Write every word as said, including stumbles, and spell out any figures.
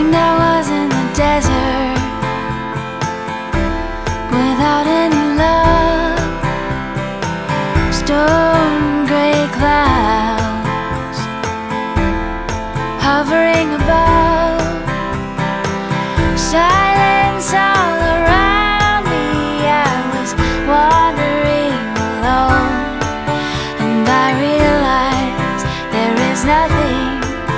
Dreamed I was in the desert without any love. Stone gray clouds hovering above. Silence all around me. I was wandering